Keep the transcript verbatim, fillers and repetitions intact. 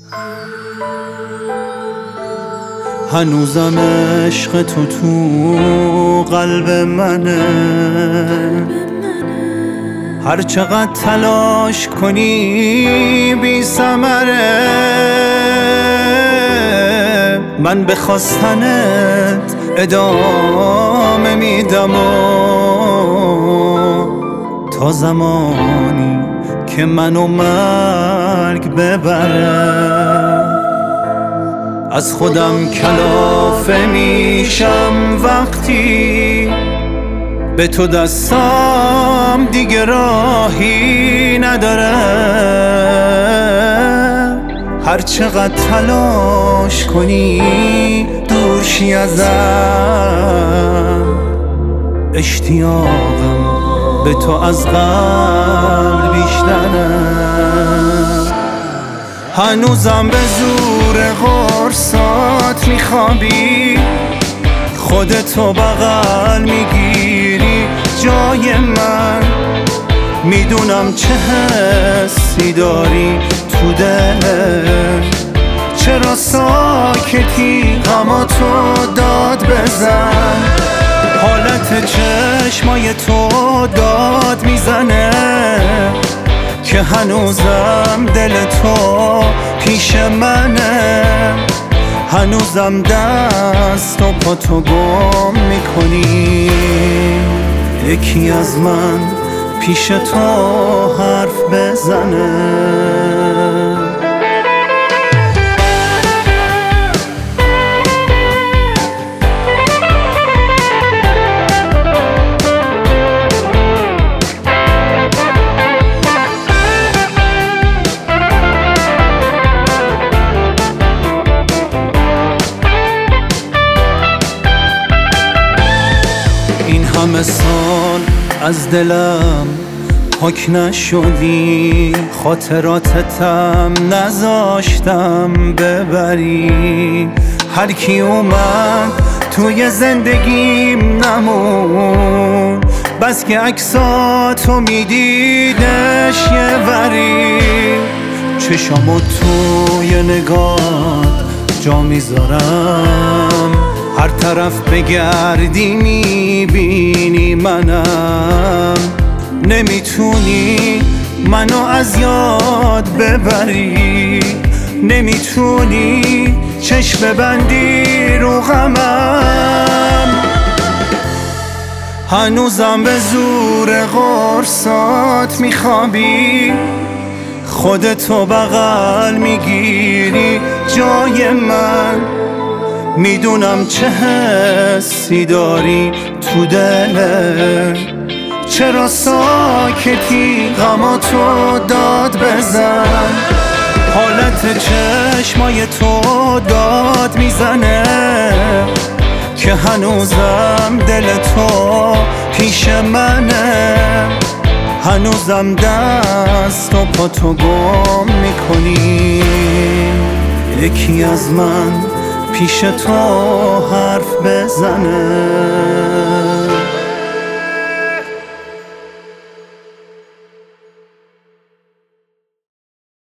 هنوزم عشق تو تو قلب منه، هر چقدر تلاش کنی بی ثمره. من به خواستنت ادامه میدم و تا زمانی که منو مرگ ببره. از خودم کلافه میشم وقتی به تو دستم دیگه راهی نداره. هر چقدر تلاش کنی دور شی ازم، اشتیاقم به تو از قبل بیشتره. هنوزم به زور قرصات میخوابی، خودتو بغل میگیری جای من. میدونم چه حسی داری تو دلت، چرا ساکتی غماتو داد بزن. حالت چشمای تو داد میزنه که هنوزم دل تو پیش منه. هنوزم دست و پا تو گم میکنی، یکی از من پیش تو حرف بزنه. همه سال از دلم پاک نشدی، خاطراتتم نذاشتم ببری. هر کی اومد توی زندگیم نمون، بس که عکساتو میدیدش یه وری. چشامو توی نگات جا میذارم، هر طرف بگردی میبینی منم. نمیتونی منو از یاد ببری، نمیتونی چشم ببندی رو غمم. هنوزم به زور قرصات میخوابی، خودتو بغل میگیری جای من. میدونم چه حسی داری تو دلت، چرا ساکتی غماتو داد بزن. حالت چشمای تو داد میزنه که هنوزم دل تو پیش منه. هنوزم دست و پا تو گم میکنی، یکی از من پیش تو حرف بزنه.